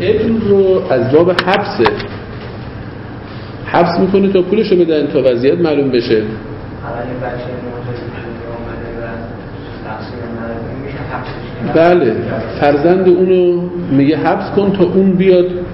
ابن رو از باب حبس میکنه تا پولشو بدن تا وضعیت معلوم بشه. اول بچه اومده و تقصیر نداره میشه حبسش کنه. بله، فرزند اونو میگه حبس کن تا اون بیاد. حبس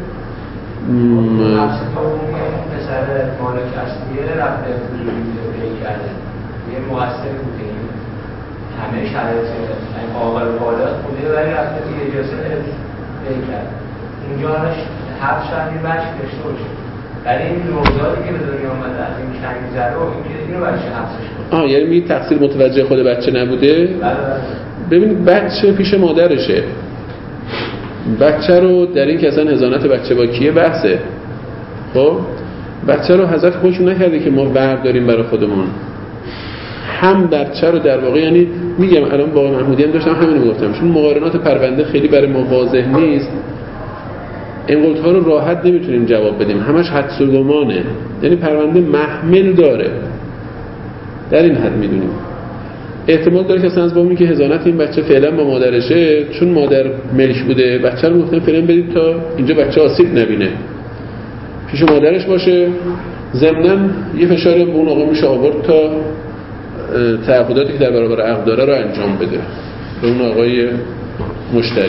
تا اون پسر مالک اصلیه رفته فضولی کرده، یه مؤثر بوده، همه شرایط آقا رو بالا بوده ولی رفته دیگه اجازه بی کرد، اونجا حبس شدی بچه داشته باشه. ولی این روزایی که به دنیا آمده از این چنگ زره و اینو بچه حبسش کنه. یعنی میگه تقصیر متوجه خود بچه نبوده. ببینید بچه پیش مادرشه، بچه رو در این که اصلا حضانت بچه با کیه بحثه. خب بچه رو حضرت خودشون نکرده که ما برداریم برای خودمون، هم بچه رو در واقع، یعنی میگم الان با محمودی هم داشتم همین رو گفتم، چون مقارنات پرونده خیلی برای ما واضح نیست، این قولت‌ها رو راحت نمیتونیم جواب بدیم، همش حدس و گمانه، یعنی پرونده محمل داره، در این حد میدونیم احتمال داره که اصلا از بامی که حضانت این بچه فعلا با مادرشه، چون مادر ملک بوده بچه رو گفتن فعلا بدید تا اینجا بچه آسیب نبینه، پیش مادرش باشه، ضمناً یه فشاری به اون آقا میشه آورد تا تعهداتی که در برابر عقد داره رو انجام بده به اون آقای مشتری.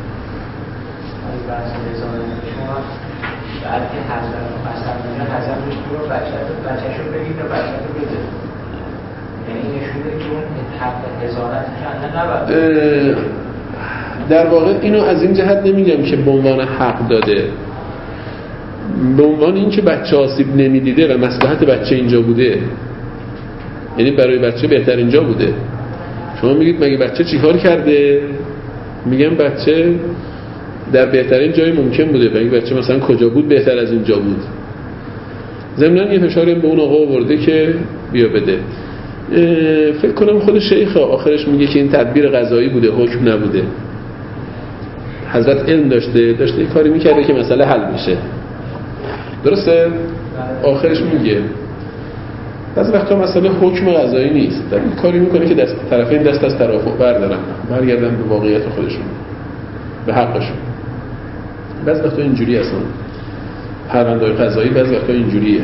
بعد که حضرتش رو بچه‌شو بگید و بچه‌شو بده، یعنی نشونه که اون حق حضانتش نباید. در واقع اینو از این جهت نمیگم که به عنوان حق داده، به عنوان این که بچه آسیب نمیدیده و مصلحت بچه اینجا بوده، یعنی برای بچه بهتر اینجا بوده. شما میگید مگه بچه چی کار کرده؟ میگم بچه در بهترین جای ممکن بوده، مگه بچه مثلا کجا بود بهتر از اینجا بود. ضمناً یه فشاری به اون آقا آورده که بیا بده. فکر کنم خود شیخ آخرش میگه که این تدبیر قضایی بوده، حکم نبوده. حضرت علم داشته یه کاری میکرده که مسئله حل میشه، درسته؟ آخرش میگه بعضی وقتا مسئله حکم قضایی نیست، در این کاری میکنه که طرفین دست از توافق بردارن، برگردن به واقعیت خودشون، به حقشون. بعضی وقتا اینجوری اصلا پرونده‌های قضایی بعضی وقتا اینجوریه.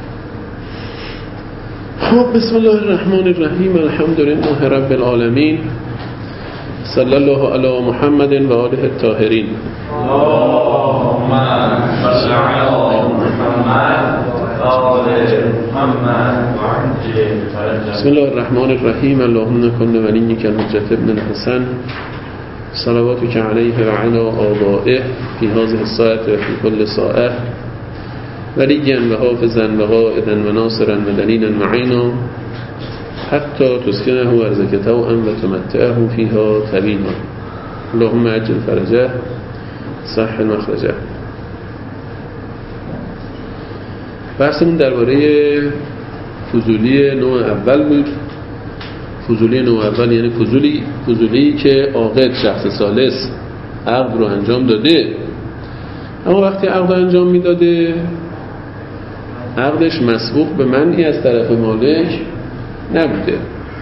خب بسم الله الرحمن الرحیم، الحمد لله رب العالمین، صلی الله علی محمد و آله الطاهرین. اللهم صل علی محمد و آل محمد و عجل فرجهم. بسم الله الرحمن الرحیم، اللهم کن ولیک الحجة ابن الحسن صلواتك علیه و علی آبائه فی هذه الساعة و فی کل ساعة ولیا و حافظا و قائدا و ناصرا و دلیلا معینا حتی تسکنه ارضک طوعا و تمتعه فیها طویلا. اللهم عجل فرجه صح مخرجه. بحثمون درباره فضولی نوع اول بود. فضولی نوع اول یعنی فضولی که عاقد شخص ثالث عقد رو انجام داده، اما وقتی عقد رو انجام میداده عقدش مسبوق به منعی از طرف مالک نبوده.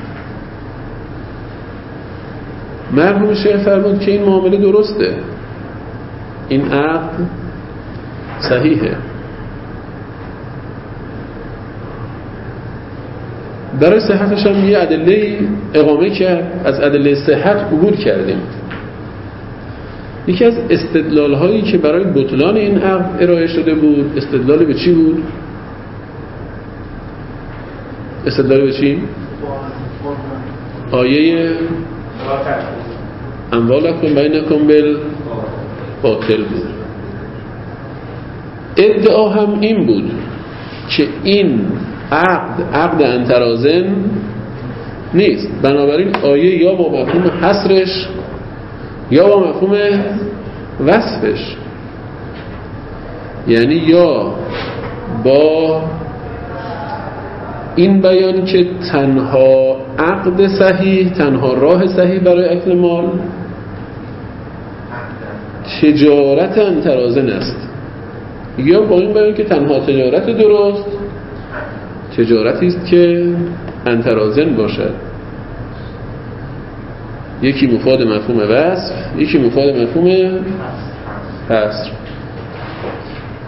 مرحوم شیخ فرمود که این معامله درسته، این عقد صحیحه. برای صحتش هم یه ادله اقامه کرد، از ادله صحت عبور کردیم. یکی از استدلال هایی که برای بطلان این عقد ارائه شده بود، استدلال به چی بود؟ استدلال به چی؟ آیه اموالکم بینکم بالباطل بود. ادعا هم این بود که این عقد انترازن نیست، بنابراین آیه یا با مفهوم حصرش یا با مفهوم وصفش، یعنی یا با این بیان که تنها عقد صحیح، تنها راه صحیح برای اکل مال تجارت انترازن است، یا با این بیان که تنها تجارت درست تجارتی است که انترازن باشد. یکی مفاد مفهوم وصف، یکی مفاد مفهوم حصر.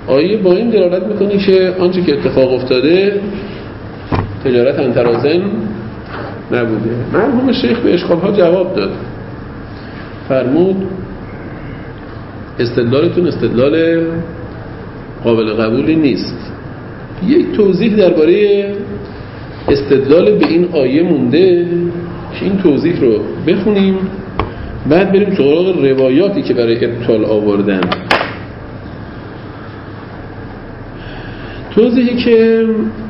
آیه با این دلالت میکنه که آنچه که اتفاق افتاده تجارت انترازن نبوده. مرحوم شیخ به اشکالها جواب داد، فرمود استدلالتون استدلال قابل قبولی نیست. یک توضیح درباره استدلال به این آیه مونده که این توضیح رو بخونیم، بعد بریم سراغ روایاتی که برای ابطال آوردن. توضیحی که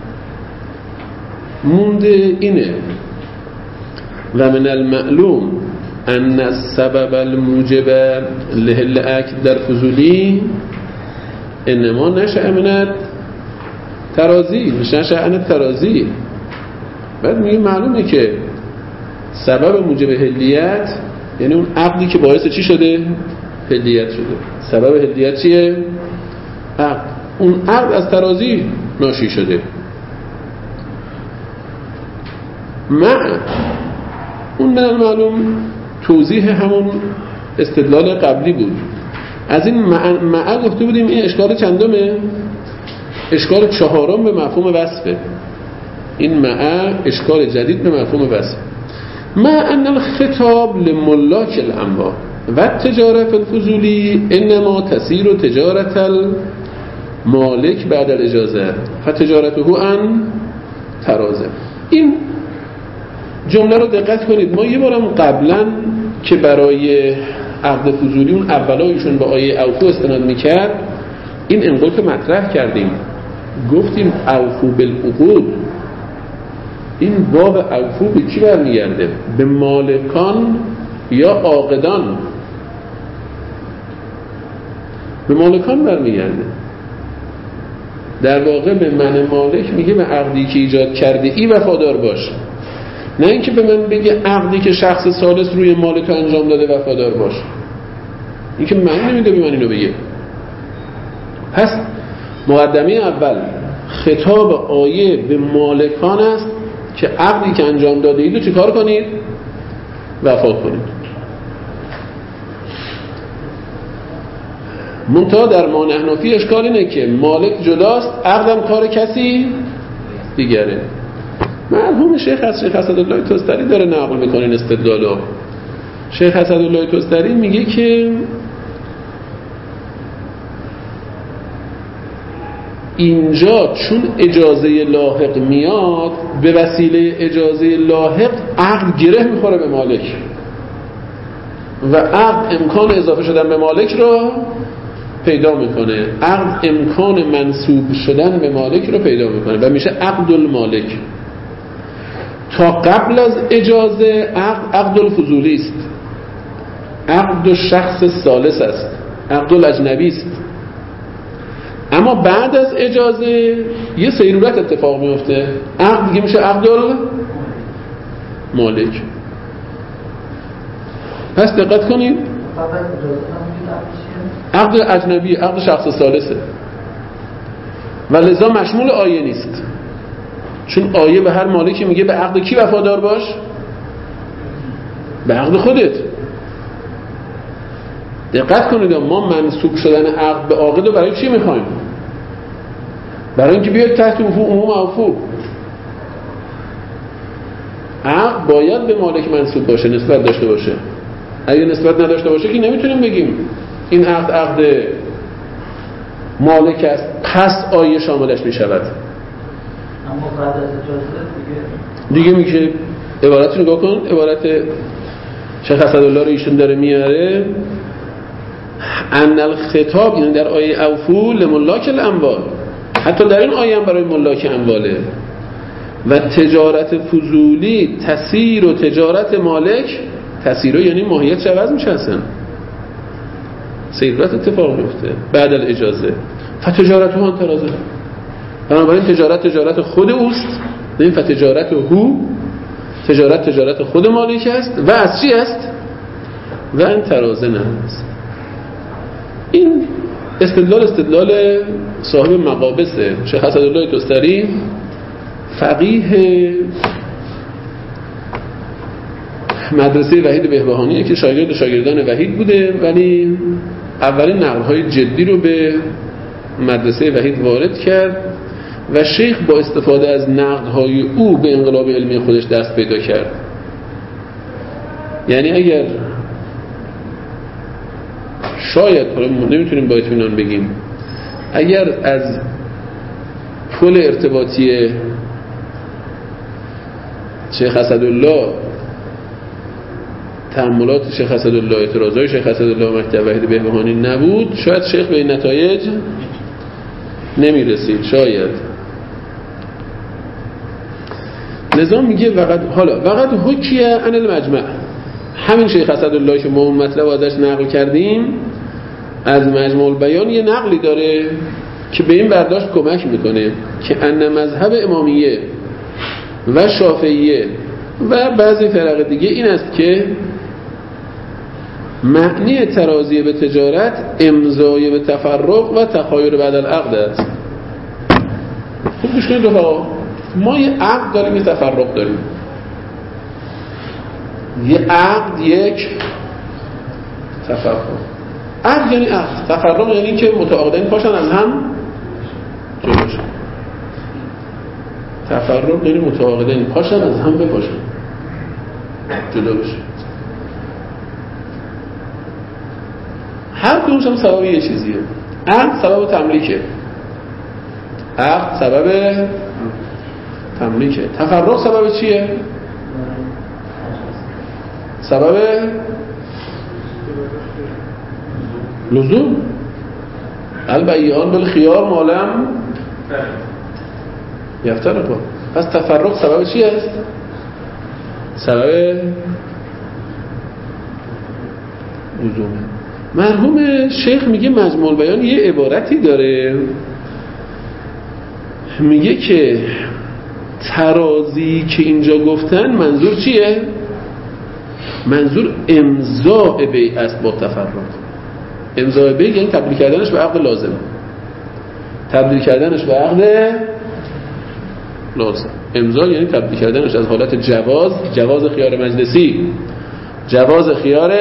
مونده اینه: و من المعلوم ان السبب الموجب لحل اکل در فضولی انما نشأ من ترازی، نشأ عن الترازی. بعد میگه معلومه که سبب موجب حلیت یعنی اون عقدی که باعث چی شده؟ حلیت شده. سبب حلیت چیه؟ عقد. اون عقد از ترازی ناشی شده. اون من المعلوم توضیح همون استدلال قبلی بود. از این گفته بودیم این اشکال چندمه؟ اشکال چهارم به مفهوم وصفه. این اشکال جدید به مفهوم وصف. ان الخطاب لملاک الاموال و تجارت الفضولی انما تسیر تجارت المالک بعد الاجازه فتجارته ان ترازه. این جمله رو دقت کنید. ما یه بارم قبلا که برای عقد فضولی اون اولایشون به آیه اوفو استناد میکرد این انقلت رو مطرح کردیم، گفتیم اوفو بالعقود. این باب اوفو به کی برمیگرده؟ به مالکان یا عاقدان؟ به مالکان برمیگرده. در واقع به من مالک میگه به عقدی که ایجاد کرده ای وفادار باش، نه اینکه به من بگه عقدی که شخص ثالث روی مالک انجام داده وفادار باش. این که من نمیده به من اینو بگه. پس مقدمه اول خطاب آیه به مالکان است که عقدی که انجام داده اید رو چی کار کنید؟ وفا کنید. منتها در ما نحنفی اشکال اینه که مالک جداست، عقدم کار کسی دیگره. مرحوم شیخ اسدالله تستری داره نقل میکنه این استدلالو. شیخ اسدالله تستری میگه که اینجا چون اجازه لاحق میاد، به وسیله اجازه لاحق عقد گره میخوره به مالک و عقد امکان اضافه شدن به مالک رو پیدا میکنه. عقد امکان منسوب شدن به مالک رو پیدا میکنه و میشه عقد المالک. تا قبل از اجازه عقد الفضولی است، عقد شخص ثالث است، عقد الاجنبی است. اما بعد از اجازه یه سیرورت اتفاق میفته، عقد دیگه میشه عقد المالک. پس دقت کنید، عقد اجنبی، عقد شخص ثالثه و لذا مشمول آیه نیست، چون آیه به هر مالکی میگه به عقد کی وفادار باش؟ به عقد خودت. دقت کنید، ما منسوب شدن عقد به عاقد رو برای چی میخوایم؟ برای اینکه بیاد تحت عموم اوفو. عقد باید به مالک منسوب باشه، نسبت داشته باشه. اگه نسبت نداشته باشه که نمیتونیم بگیم این عقد مالک است، پس آیه شاملش میشود. اما بعد از اجازه دیگه میشه. عبارت رو نگاه کن، عبارت شیخ اسدالله رو ایشون داره میاره. ان الخطاب، یعنی در آیه اوفو لملاک الاموال، حتی در این آیه هم برای ملاک امواله. و تجارت فضولی تسیر و تجارت مالک، تسیر یعنی ماهیت عوض میشه، اصلا سیرت اتفاق میفته بعد از اجازه. فتجارت هو ترازه، بنابراین تجارت خود اوست، نه این فتجارت هو، تجارت خود مالک است و از چی است؟ و این ترازن است. این استدلال صاحب مقابسه، شیخ اسدالله تستری، فقیه مدرسه وحید بهبهانیه که شاگردان وحید بوده، ولی اولین نقل‌های جدی رو به مدرسه وحید وارد کرد و شیخ با استفاده از نقدهای او به انقلاب علمی خودش دست پیدا کرد. یعنی اگر شاید نمیتونیم با اطمینان بگیم اگر از پل ارتباطی شیخ اسدالله، تأملات شیخ اسدالله، اعتراضای شیخ اسدالله مکتب وحید بهبهانی نبود، شاید شیخ به این نتایج نمیرسید. شاید نظام میگه وقد حکیه عن المجمع، همین شیخ اسدالله که ما اون مطلب ازش نقل کردیم از مجموع البیان یه نقلی داره که به این برداشت کمک میکنه که ان مذهب امامیه و شافعیه و بعضی فرق دیگه این است که معنی ترازی به تجارت امضای به تفرق و تخایر بعد العقد است. خوب گوش کنید رفقا، ما یه عقد داریم، یه تفرق داریم. یه عقد، یک تفرق. عقد یعنی عقد، تفرق یعنی که متعاقدین پاشن از هم جدا بشن. تفرق یعنی متعاقدین پاشن از هم بپاشن جدا بشن. هر کدومش هم سبب یه چیزیه. عقد سبب تملیکه، عقد سبب تملیکه. تفرق سبب چیه؟ سبب لزوم. البیعان بالخیار مالم یفترقا. پس تفرق سبب چی است؟ سبب لزومه. مرحوم شیخ میگه مجموع البیان یه عبارتی داره، میگه که ترازی که اینجا گفتن منظور چیه؟ منظور امضاء بیع است با تفرق. امضاء بیع یعنی تبدیل کردنش به عقد لازم، تبدیل کردنش به عقد لازم. امضا یعنی تبدیل کردنش از حالت جواز خیار مجلسی، جواز خیار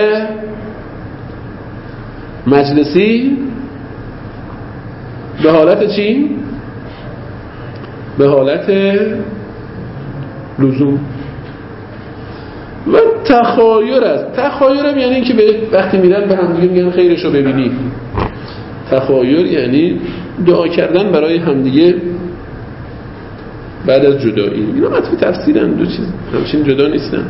مجلسی به حالت چی؟ به حالت لزوم. و تخایر است. تخایرم یعنی این که وقتی میرن به همدیگه میگن خیرشو ببینی. تخایر یعنی دعا کردن برای همدیگه بعد از جدایی. اینا مطلب تفسیرن، دو چیز همچین جدا نیستن.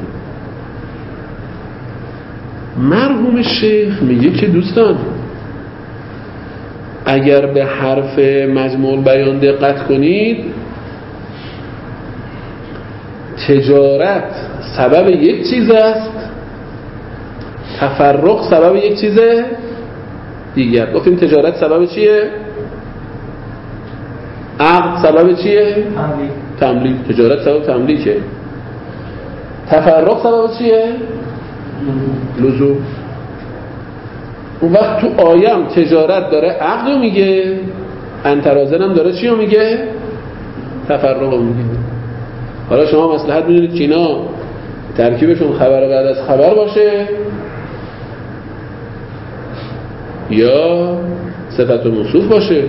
مرحوم شیخ میگه که دوستان اگر به حرف مجموع البیان دقت کنید، تجارت سبب یک چیز است، تفرق سبب یک چیز دیگر. گفتیم تجارت سبب چیه؟ عقد سبب چیه؟ تملیک. تجارت سبب تملیکه. تفرق سبب چیه؟ لزوم. اون وقت تو آیم تجارت داره عقد رو میگه، انترازن هم داره چی رو میگه؟ تفرق رو میگه. حالا شما مصلحت میدونید که اینا ترکیبشون خبر بعد از خبر باشه یا صفت و موصوف باشه.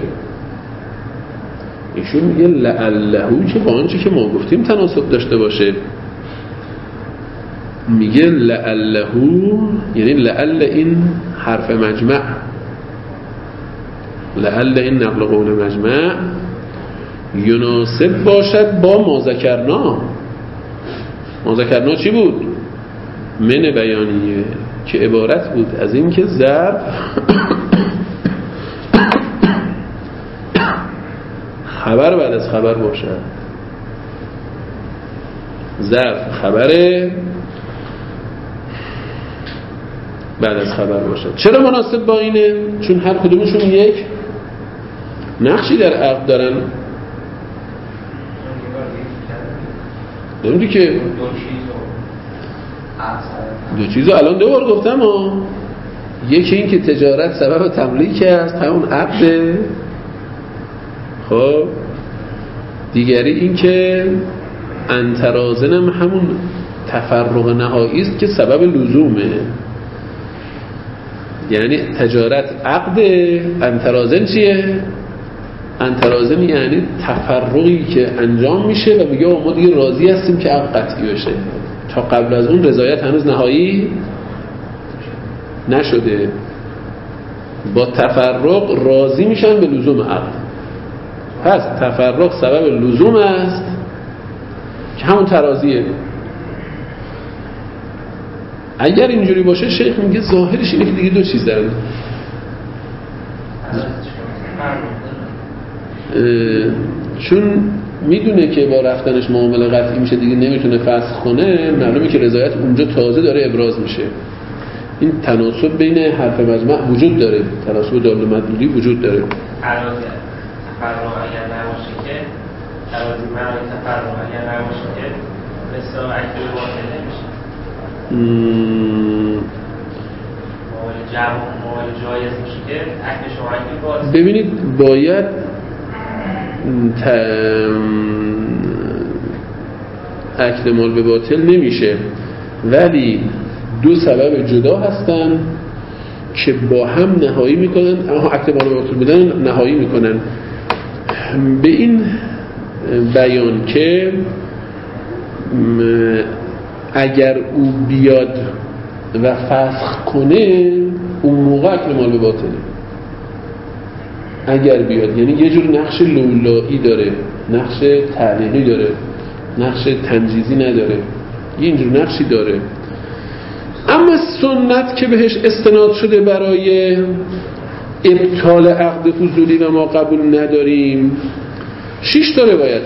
ایشون میگه لعلهو که با آنچه که ما گفتیم تناسب داشته باشه. میگه لعلهو یعنی لعل این حرف مجمع، لعل این نقل قول مجمع یناسب باشد با ما ذکرنا. ما ذکرنا چی بود؟ من بیانیه که عبارت بود از این که ظرف خبر بعد از خبر باشد. ظرف خبره بعد از خبر باشد. چرا مناسب با اینه؟ چون هر کدومشون یک نقشی در عقد دارن. نمیدونی که دو چیزو الان دو بار گفتم یکی این که تجارت سبب تملیک است، همون عقده. خب دیگری این که انترازنم همون تفرق نهایی است که سبب لزومه. یعنی تجارت عقده، انترازن چیه؟ انترازم یعنی تفرقی که انجام میشه و میگه ما دیگه راضی هستیم که عقد قطعی بشه. تا قبل از اون رضایت هنوز نهایی نشده. با تفرق راضی میشن به لزوم عقد. پس تفرق سبب لزوم است که همون ترازیه. اگر اینجوری باشه شیخ میگه ظاهرش اینه که دیگه دو چیز دارن، چون میدونه که با رفتنش معامله قطعی میشه دیگه نمیتونه فسخ کنه، معلومه که رضایت اونجا تازه داره ابراز میشه. این تناسب بین حرف مجمع وجود داره، تناسب دال و مدلولی وجود داره. تفرق اگر نباشه که ترازی معنی تفرق اگر نباشه که مثل عقد باطل نمیشه. موال جایز میشه که عقد شما عقد باطل. ببینید باید عقد مال به باطل نمیشه، ولی دو سبب جدا هستن که با هم نهایی میکنن، عقد مال به باطل بودن نهایی میکنن. به این بیان که اگر او بیاد و فسخ کنه اون موقع عقد مال به باطله. اگر بیاد یعنی یه جور نقش لولایی داره، نقش تعلیقی داره، نقش تنجیزی نداره، یه اینجور نقشی داره. اما سنت که بهش استناد شده برای ابطال عقد فضولی و ما قبول نداریم 6 تا روایته.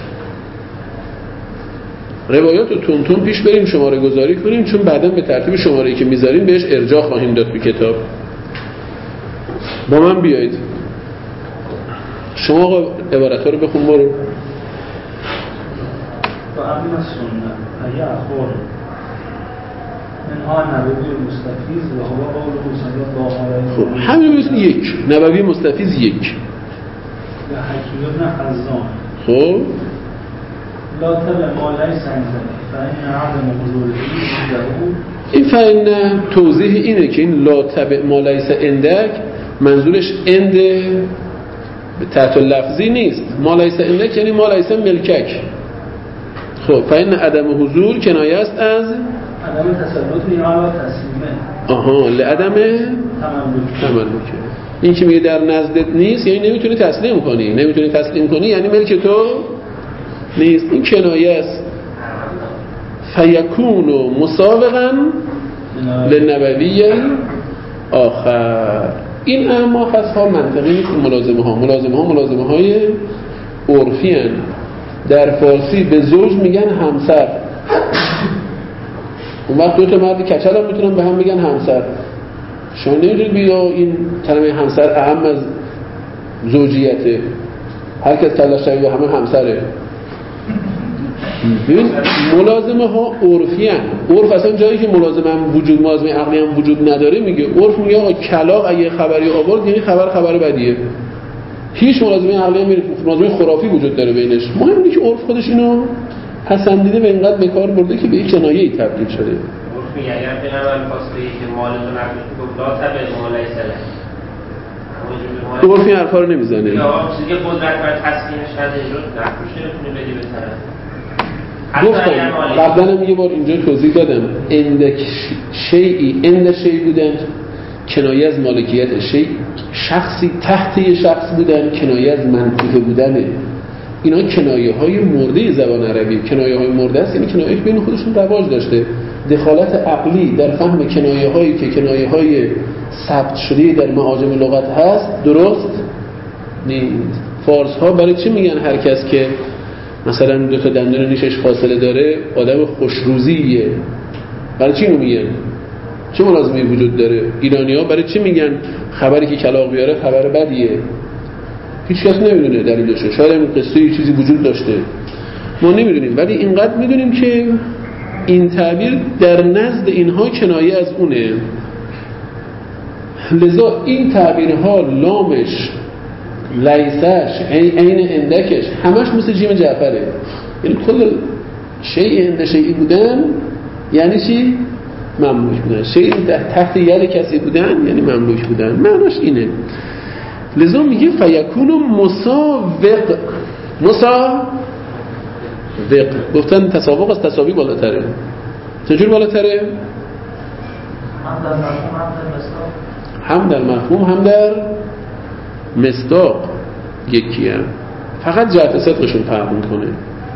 روایات رو تون تون پیش بریم شماره گذاری کنیم، چون بعدا به ترتیب شماره‌ای که میذاریم بهش ارجاع خواهیم داد به کتاب. با من بیایید شما آقا عبارت‌ها رو بخون. برو. و اما سنت ای اخبار منها نبوی مستفیض و هوا قول صلی الله علیه و خب همین مثل یک نبوی مستفیض یک و حکیم ابن حزام خب لا تبع ما لیس عندک فإن عدم حضوره این فإن توضیح اینه که این لا تبع ما لیس عندک منظورش عند تحت لفظی نیست. ما لیس عندک یعنی ما لیس ملکک. خب فإن عدم حضور کنایه است از عدم تسلط یا تسلیمه. لعدم تملک. این که میگه در نزدت نیست یعنی نمیتونی تسلیم کنی. نمیتونی تسلیم کنی یعنی ملک تو نیست. این کنایه است. فیکون مسابقا للنبوی آخر. این اما خاصها منطقی نیست. ملازمه های عرفی هن. در فارسی به زوج میگن همسر. اون وقت دو تا مرد کچل هم میتونن به هم بگن همسر. شما نمیدونید بیا این کلمه همسر اهم از زوجیته. هر کس تلاش کنه یا همه همسره. ببین ملازمه ها عرفی ان. عرف اصلا جایی که ملازمه عقلی هم وجود نداره میگه. عرف میگه آقا کلاغ اگه خبری آورد یعنی خبر بدیه. هیچ ملازمه عقلی هم ملازمه خرافی وجود داره بینش. مهم اینه که عرف خودش اینو پسندیده و اینقدر به کار برده که به یک کنایه‌ای تبدیل شده. عرف میگه اگر به نظر فاصله که مالتون نقل گفت لا تبع ما لیس له. عرف این حرفا رو نمیزنه. یا چیزی که قدرت بر تسکینش نداره نقلش نمیتونه بدی به طرف. گفتم قبلا هم یه بار اینجا توضیح دادم اند شیئی بودن کنایه از مالکیت شیء، شخصی تحت یه شخص بودن کنایه از منطقه بودنه. اینا کنایه های مرده زبان عربی. کنایه های مرده است یعنی کنایه که بین خودشون رواج داشته. دخالت عقلی در فهم کنایه هایی که کنایه های ثبت شده در معاجم لغت هست درست نیست. فارس ها برای چی میگن هر کس که مثلا دو تا دندون نیشش فاصله داره آدم خوشروزیه؟ برای چی اینو میگن؟ چه ملازمه وجود داره؟ ایرانی ها برای چی میگن خبری که کلاغ بیاره خبر بدیه؟ هیچ کس نمیدونه دلیلشه. شاید این قصه یه چیزی وجود داشته ما نمیدونیم، ولی اینقدر میدونیم که این تعبیر در نزد اینها کنایه از اونه. لذا این تعبیرها لامش لیسش عین اندکش همش مثل جیم جعفره. یعنی کل شیء اند شیئی بودن یعنی چی؟ مملوک بودن. شیء تحت ید کسی بودن یعنی مملوک بودن. معناش اینه. لذا میگه فیکون مساوق. مساوق گفتن تساوق از تساوی بالاتره. چجور بالاتره؟ هم در مفهوم هم در مصداق یکی هم. فقط جهت صدقشون فرق میکنه.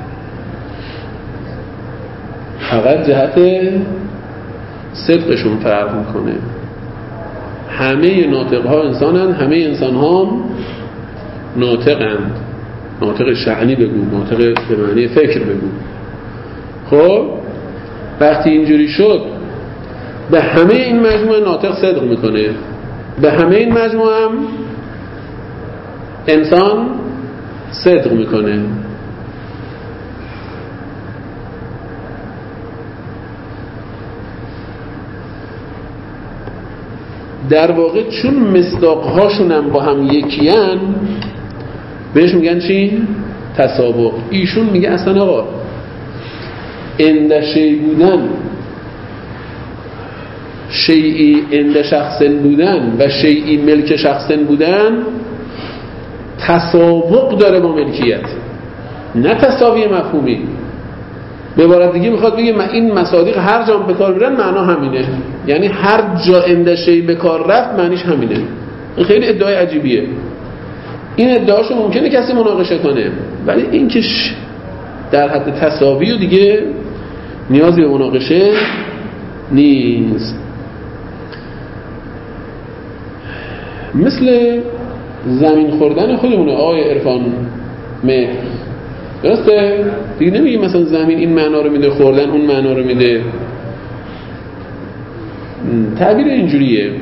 فقط جهت صدقشون فرق میکنه. همه ناطق ها انسانن، همه انسان ها ناطقند. ناطق شعنی بگو، ناطق به معنی فکر بگو. خب وقتی اینجوری شد به همه این مجموعه ناطق صدق میکنه، به همه این مجموعه هم انسان صدق میکنه. در واقع چون مصداق‌هاشون هم با هم یکیان بهش میگن چی؟ تسابق. ایشون میگه اصلا آقا اندشی بودن، شیئی اند شخصن بودن و شیئی ملک شخصن بودن تسابق داره با ملکیت، نه تساوی مفهومی. به عبارت دیگه میخواد بگه این مصادیق هر جا به کار میرن معنا همینه، یعنی هر جا اندشی به کار رفت معنیش همینه. این خیلی ادعای عجیبیه. این ادعاشو ممکنه کسی مناقشه کنه، ولی این که در حد تساوی و دیگه نیازی به مناقشه نیست. مثل زمین خوردن خودمونه آقای عرفان مهر، درسته؟ دیگه نمیگیم مثلا زمین این معنا رو میده، خوردن اون معنا رو میده. تعبیر اینجوریه.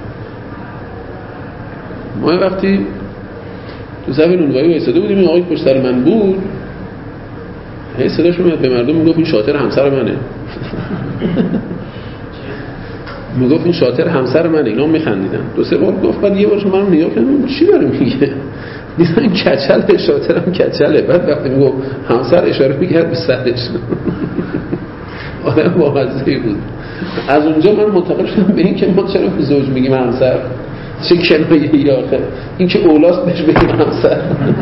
ما وقتی تو صف نونوایی وایساده بودیم، این آقای پشت سر من بود، هی صداش میاد به مردم میگفت این شاطر همسر منه. میگفت این شاطر همسر منه. اینا میخندیدن. دو سه بار گفت، بعد یه بارش منم نگاه کردم چی داره میگه؟ دیدن کچل شاطرم کچله. بعد وقتی میگفت همسر اشاره میکرد به سرش. آدم بامزه‌ای بود. از اونجا من منتقل شدم به این که ما چرا به زوج میگیم همسر؟ چه کنایه‌ای آخه؟ این که اولاست بهش بگیم همسر.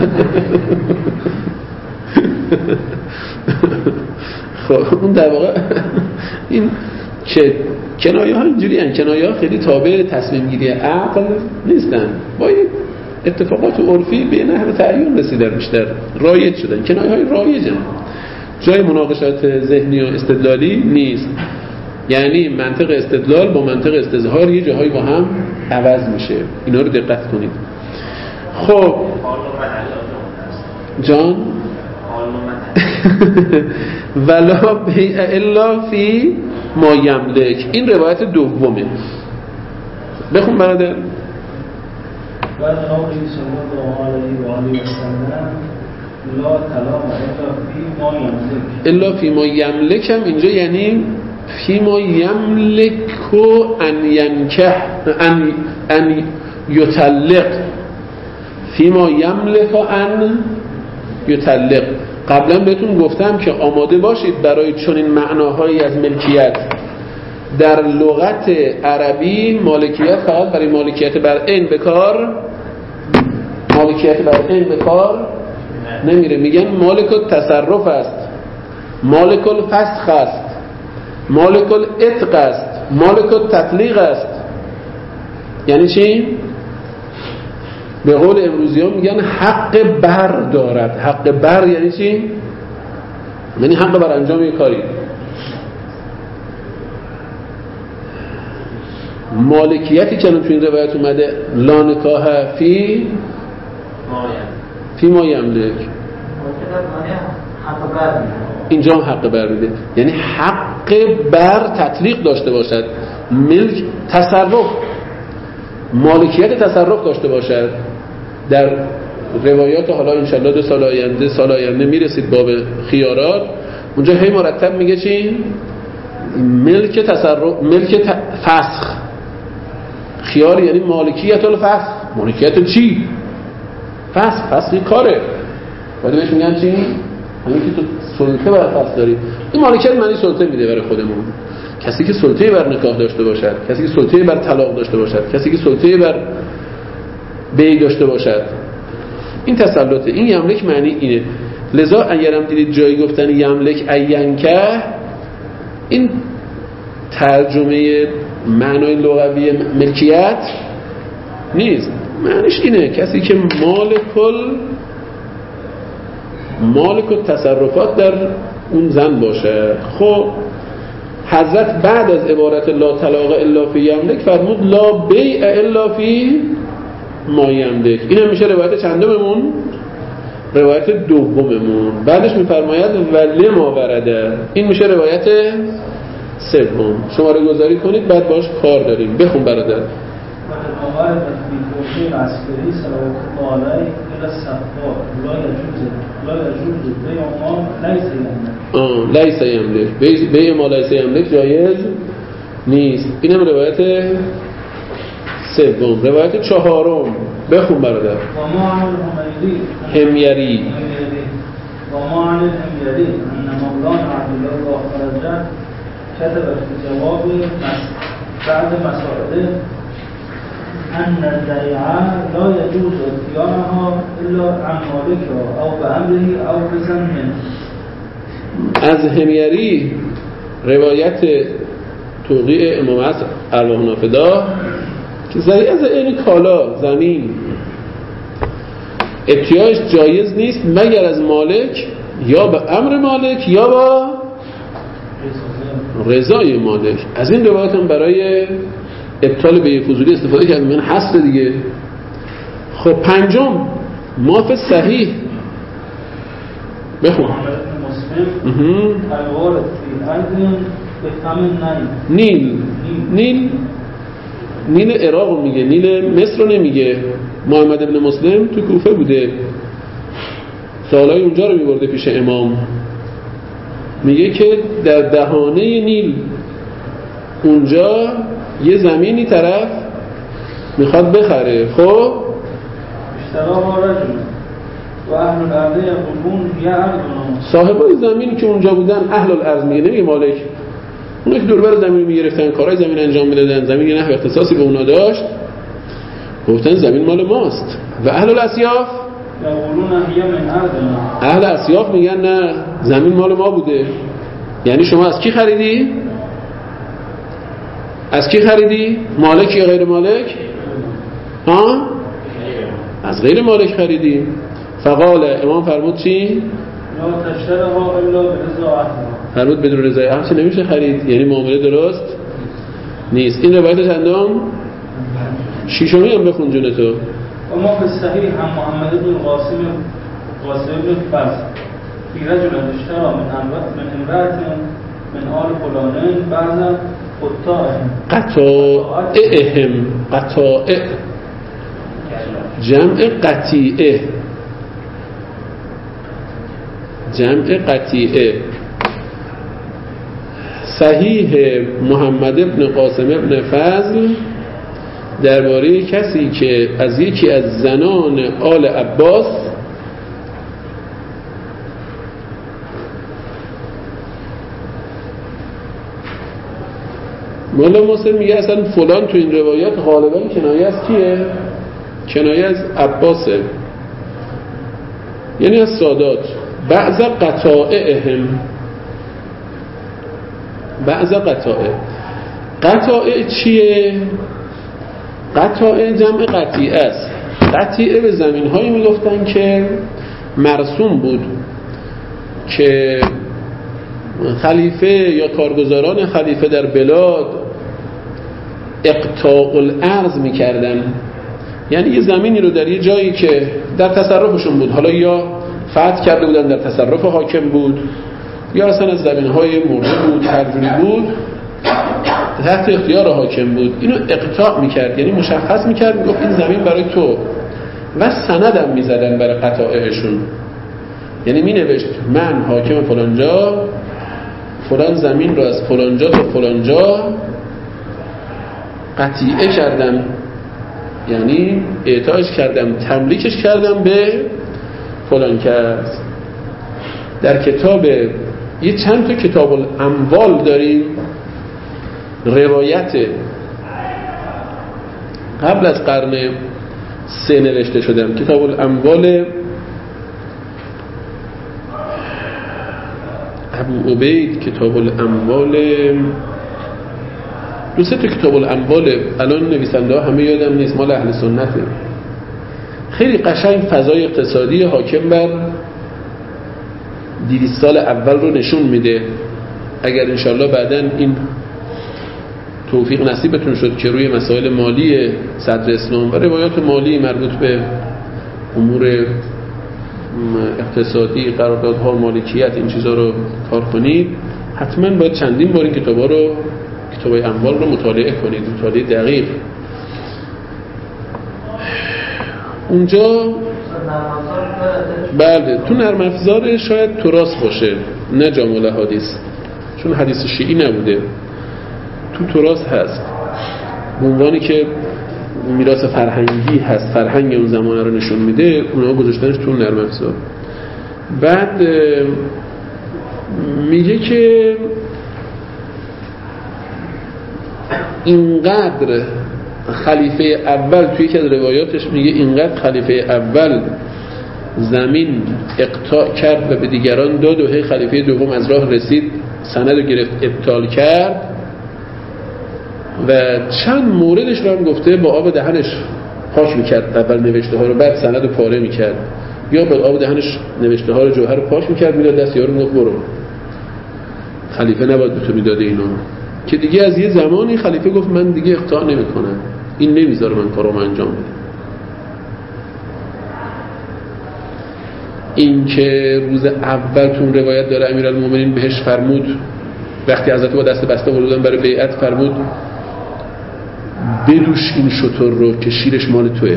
خب اون در واقع این که کنایه ها اینجوری هستند. کنایه ها خیلی تابع تصمیم گیری عقل نیستن، با اتفاقات عرفی به نحو تعیین رسیدن، بیشتر رایج شدن. کنایه های رایجن، جای مناقشات ذهنی و استدلالی نیست. یعنی منطق استدلال با منطق استظهار یه جاهایی با هم عوض میشه. اینا رو دقت کنید. خب جان ولا الا فی ما یملک، این روایت دومه. بخون برادر. بعد نقلی صلی الله علیه و آله و سلم لا کلام الا فی ما یملک هم اینجا یعنی فی ما یملک ان ینکح ان یطلق، فی ما یملک ان یطلق. قبلا بهتون گفتم که آماده باشید برای چنین معناهایی از ملکیت. در لغت عربی مالکیت فقط برای مالکیت بر عین به کار، مالکیت بر عین به کار نمیره. میگن مالک التصرف است، مالک الفسخ است، مالک العتق است، مالک التطلیق است. یعنی چی؟ به قول امروزی ها میگن حق بر دارد. حق بر یعنی چی؟ یعنی حق بر انجام یک کاری. مالکیتی که تو این روایت اومده لا نکاح فی ما یملک، اینجا هم حق بر میده، یعنی حق بر تطلیق داشته باشد، ملک تصرف، مالکیت تصرف داشته باشد. در روایات حالا انشالله 2 سال آینده میرسید باب خیارات، اونجا هی مرتب میگه چی؟ ملک تصرف، ملک فسخ. خیار یعنی مالکیت الفسخ. مالکیت چی؟ فسخ کاره. بعد بهش میگن چی؟ همین که تو سلطه بر فسخ داری. این مالکیت معنی سلطه میده برای خودمون. کسی که سلطه بر نکاح داشته باشد، کسی که سلطه بر طلاق داشته باشد، کسی که سلطه بر بیع داشته باشد. این تسلطه. این یملک معنی اینه. لذا اگرم دیدید جایی گفتن یملک اینکه، این ترجمه معنای لغوی ملکیت نیست. معنیش اینه کسی که مالک التصرفات در اون زن باشه. خب حضرت بعد از عبارت لا طلاق الا فی یملک فرمود لا بیع الا فی ما یملک. این هم میشه روایت چندممون؟ روایت دوممون. بعدش میفرماید ولی ما ورده، این میشه روایت سوم. شماره گذاری کنید بعد باش کار داریم. بخون برادر. عسکری صلوات الله علیه الى صفا لا يجوز بیع ما لیس یملک. بیع ما لیس یملک جایز نیست. اینم روایت سوم. روایت چهارم بخون برادر. و ما عن حمیری و ما عن الحمیری ان مولانا عبدالله خرجه كتب في جواب بعد مسائل أن البيع لا يجوز اختيارها إلا عن مالكها أو بأمره أو بذمه. از حمیری روایت توقیع امام عصر ارواح نافدا که ذریعه از این کالا زمین ابتیاعش جایز نیست مگر از مالک یا به امر مالک یا با رضای مالک. از این روایت هم برای ابطال بیع فضولی استفاده کرد. من هست دیگه. خب پنجم ماف صحیح بخون. نیل عراق میگه، نیل مصر رو نمیگه. محمد ابن مسلم تو کوفه بوده، سوالای اونجا رو میبرده پیش امام. میگه که در دهانه نیل اونجا یه زمینی طرف میخواد بخره. خب و اهل الارض یقولون یا ارضنا، صاحبای زمینی که اونجا بودن اهل الارض میگه، نمیگه مالک. اونا که دوربر زمین میگرفتن، کارهای زمین انجام میدادن، زمین یه نحو اختصاصی به اونا داشت، گفتن زمین مال ماست. و اهل الاسیاف یقولون هی من ارضنا، اهل اسیاف میگن نه زمین مال ما بوده. یعنی شما از کی خریدی؟ از کی خریدی؟ مالک یا غیر مالک؟ ها؟ از غیر مالک خریدی. فقال امام فرمود چی؟ لا تشترها الا برضا اهلها، فرمود بدون رضای اهلش نمیشه خرید، یعنی معامله درست نیست. این روایت چندم؟ ششمی هم بخون جون تو. و ما به صحیح هم محمد بن قاسم بن فضل فی رجل اشترى من امرأة من آل فلانین بعض قطائع جمع قطیعه. صحیح محمد ابن قاسم ابن فضل درباره کسی که از یکی از زنان آل عباس مولا مسلم میگه اصلا فلان تو این روایت غالبا کنایه از کیه؟ کنایه از عباسه، یعنی از سادات. بعض قطائع چیه؟ قطائع جمع قطیعه است. قطیعه به زمین هایی میگفتن که مرسوم بود که خلیفه یا کارگزاران خلیفه در بلاد اقطاع الارض میکردن. یعنی یه زمینی رو در یه جایی که در تصرفشون بود، حالا یا فتح کرده بودن در تصرف حاکم بود یا اصلا از زمینهای مرده بود، هر جوری بود تحت اختیار حاکم بود، اینو اقطاع میکرد، یعنی مشخص میکرد، میگفت این زمین برای تو، و سندم میزدن برای قطائعشون. یعنی مینوشت من حاکم فلانجا فلان زمین رو از فلانجا تا فلانجا قطیعه کردم، یعنی اعطاش کردم، تملیکش کردم به فلان کس. در کتاب یه چند تا کتاب الاموال داریم، روایت قبل از قرن 3 نوشته شدن. کتاب الاموال ابو عبید، کتاب الاموال، 2-3 تا کتاب الاموال الان نویسنده ها همه یادم نیست، مال اهل سنته. خیلی قشنگ فضای اقتصادی حاکم بر 200 سال اول رو نشون میده. اگر انشالله بعداً این توفیق نصیبتون شد که روی مسائل مالی صدر اسلام و روایات مالی مربوط به امور اقتصادی، قراردادها، مالکیت، این چیزا رو کار کنید، حتما باید چندین بار این کتابای اموال رو مطالعه کنید، مطالعه دقیق. اونجا بله تو نرم افزار شاید تراث باشه، نه جامع الاحادیث، چون حدیث شیعی نبوده، تو تراث هست به عنوانی که میراث فرهنگی هست، فرهنگ اون زمانه رو نشون میده، اونها گذاشتنش تو نرم افزار. بعد میگه که اینقدر خلیفه اول، توی یکی از روایاتش میگه اینقدر خلیفه اول زمین اقطاع کرد و به دیگران داد و هی خلیفه دوم از راه رسید سند رو گرفت ابطال کرد و چند موردش رو هم گفته با آب دهنش پاک میکرد اول نوشته ها رو، بعد سند رو پاره میکرد، یا با آب دهنش نوشته ها رو جوهر رو پاک میکرد میداد دست یارو میگفت برو. خلیفه نباید به تو میداده اینو، که دیگه از یه زمانی خلیفه گفت من دیگه اقطاع نمیکنم، این نمیذاره من کارو انجام بدم. این که روز اول تو روایت داره امیرالمومنین بهش فرمود وقتی حضرت با دست بسته بردن برای بیعت، فرمود بدوش این شتر رو که شیرش مال توه.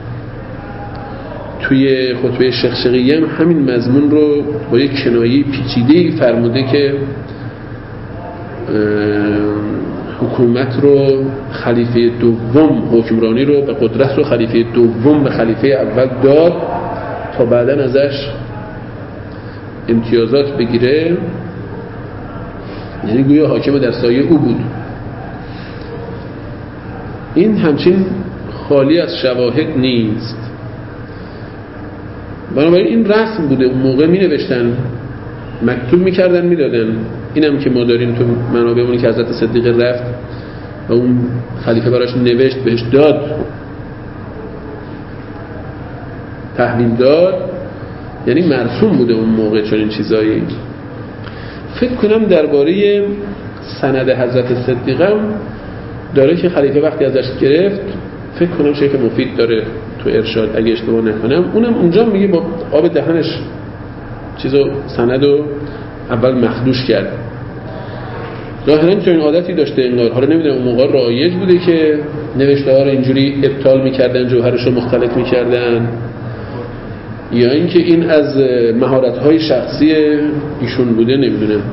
توی خطبه شخشقیه هم همین مضمون رو با یک کنایه پیچیده‌ای فرموده که حکومت رو خلیفه دوم، حکمرانی رو به قدرت رو خلیفه دوم به خلیفه اول داد تا بعداً ازش امتیازات بگیره، یعنی گویا حاکم در سایه او بود. این همچین خالی از شواهد نیست. بنابراین این رسم بوده، اون موقع می نوشتن، مکتوب می کردن می دادن. این هم که ما داریم تو منابعمونی که حضرت صدیق رفت و اون خلیفه براش نوشت بهش داد، تحویل داد، یعنی مرسوم بوده اون موقع چون این چیزایی. فکر کنم درباره سند حضرت صدیقم داره که خلیفه وقتی ازش گرفت، فکر کنم شیخ مفید داره تو ارشاد اگه اشتباه نکنم، اونم اونجا میگه با آب دهنش چیزو سندو اول مخدوش کرد. ظاهرا چون این عادتی داشته انگار، حالا نمیدونم اون موقع رایج بوده که نوشته ها رو اینجوری ابطال میکردن، جوهرش رو مختلط میکردن، یا اینکه این از مهارت‌های شخصی ایشون بوده، نمیدونم.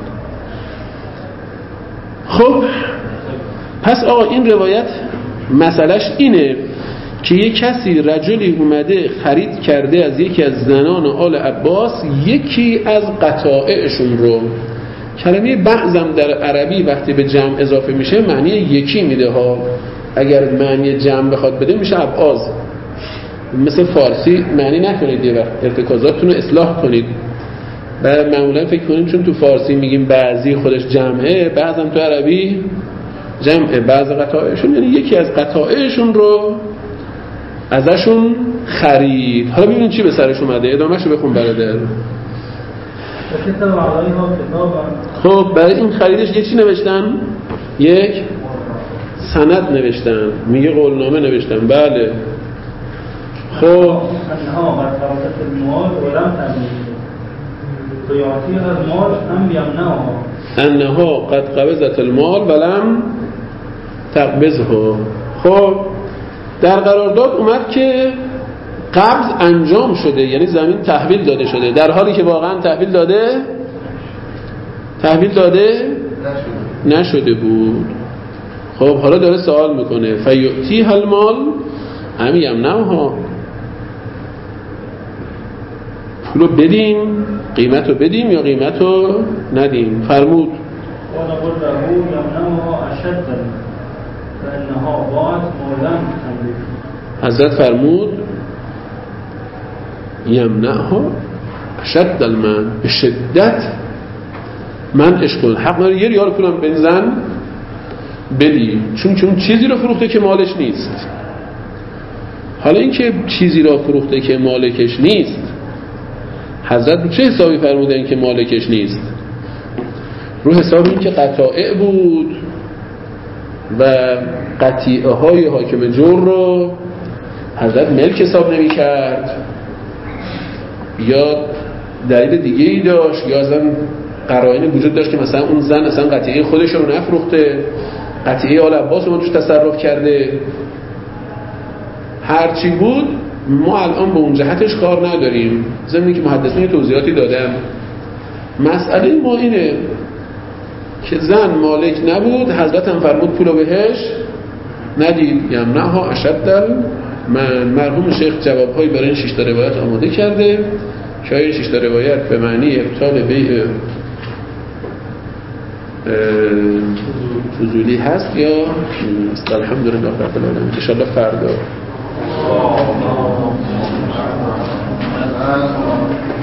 خب پس آقا این روایت مسئلهش اینه که یک کسی رجلی اومده خرید کرده از یکی از زنان آل عباس یکی از قطائعشون رو. کلمه بعضم در عربی وقتی به جمع اضافه میشه معنی یکی میده ها، اگر معنی جمع بخواد بده میشه ابعاض. مثل فارسی معنی نکنید، یه وقت ارتکازاتتون رو اصلاح کنید. و معمولا فکر کنیم چون تو فارسی میگیم بعضی خودش جمعه، بعضم تو عربی جمعه، بعض قطائعشون یعنی یکی از قطائعشون رو ازشون خرید. حالا ببینید چی به سرش اومده، ادامهشو بخون برادر. خب برای این خریدش یه چی نوشتن؟ یک سند نوشتن، میگه قولنامه نوشتن. بله خب انها قد قبضت المال ولم تملك فيعطيها المال ام يمنعها. انها قد قبضت المال ولم تقبضه. خب در قرارداد اومد که قبض انجام شده، یعنی زمین تحویل داده شده، در حالی که واقعا تحویل داده نشده بود. خب حالا داره سوال میکنه فیعطیها المال ام یمنعها، پولو بدیم، قیمتو بدیم یا قیمتو ندیم؟ فرمود ونقول له يمنعها اشد فانها باعت ما لم تملك. حضرت فرمود یمنعها اشد المنع، به شدت منعش کن. حق نداره یه ریال پولم بنزن بدی، چون چیزی رو فروخته که مالش نیست. حالا این که چیزی را فروخته که مالکش نیست، حضرت رو چه حسابی فرمودن که مالکش نیست؟ رو حساب این که قطائع بود و قطیعه های حاکم جور رو حضرت ملک حساب نمی کرد، یا دلیل دیگه ای داشت، یا اصلا قرائن وجود داشت که مثلا اون زن اصلا قطیعه خودش رو نفروخته، قطیعه آل عباس رو توش تصرف کرده. هرچی بود ما الان به اون جهتش کار نداریم، ضمن که محدثین توضیحاتی دادم. مسئله ما اینه که زن مالک نبود، حضرت هم فرمود پولو بهش ندید. یمنعها اشد من. مرحوم شیخ جوابهایی برای این 6 تا روایت آماده کرده که این 6 تا روایت به معنی ابطال بیع فضولی هست یا الحمدلله رب العالمین. ان شاء الله فردا